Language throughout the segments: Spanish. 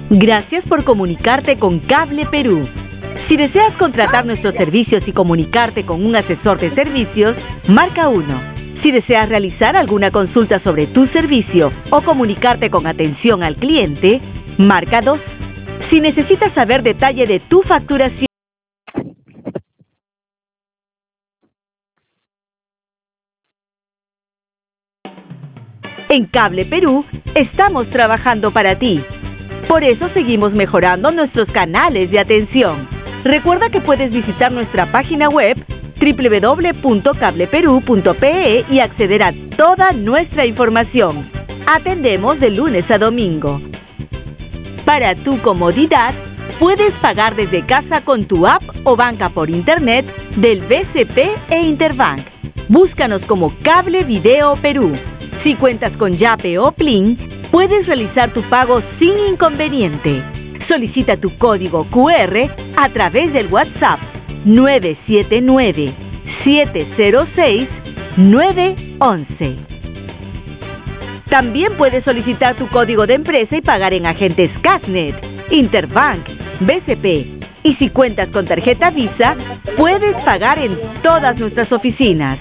Gracias por comunicarte con Cable Perú. Si deseas contratar nuestros servicios y comunicarte con un asesor de servicios, marca 1. Si deseas realizar alguna consulta sobre tu servicio o comunicarte con atención al cliente, marca 2. Si necesitas saber detalle de tu facturación, en Cable Perú estamos trabajando para ti. Por eso seguimos mejorando nuestros canales de atención. Recuerda que puedes visitar nuestra página web www.cableperu.pe y acceder a toda nuestra información. Atendemos de lunes a domingo. Para tu comodidad, puedes pagar desde casa con tu app o banca por internet del BCP e Interbank. Búscanos como Cable Video Perú. Si cuentas con Yape o Plin, puedes realizar tu pago sin inconveniente. Solicita tu código QR a través del WhatsApp 979-706-911. También puedes solicitar tu código de empresa y pagar en agentes Casnet, Interbank, BCP. Y si cuentas con tarjeta Visa, puedes pagar en todas nuestras oficinas.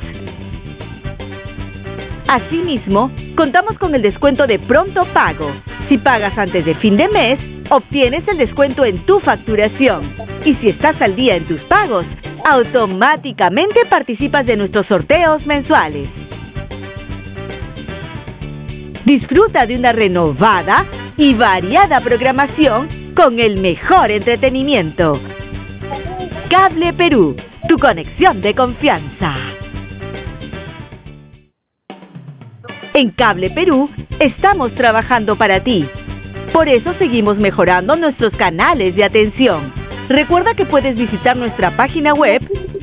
Asimismo, contamos con el descuento de pronto pago. Si pagas antes de fin de mes, obtienes el descuento en tu facturación. Y si estás al día en tus pagos, automáticamente participas de nuestros sorteos mensuales. Disfruta de una renovada y variada programación con el mejor entretenimiento. Cable Perú, tu conexión de confianza. En Cable Perú estamos trabajando para ti. Por eso seguimos mejorando nuestros canales de atención. Recuerda que puedes visitar nuestra página web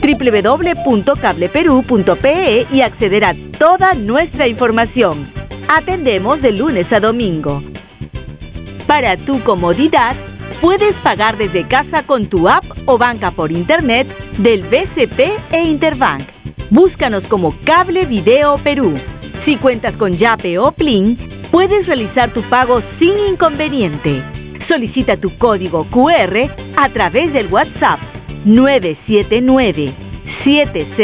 www.cableperu.pe y acceder a toda nuestra información. Atendemos de lunes a domingo. Para tu comodidad, puedes pagar desde casa con tu app o banca por internet del BCP e Interbank. Búscanos como Cable Video Perú. Si cuentas con Yape o Plin, puedes realizar tu pago sin inconveniente. Solicita tu código QR a través del WhatsApp 979-70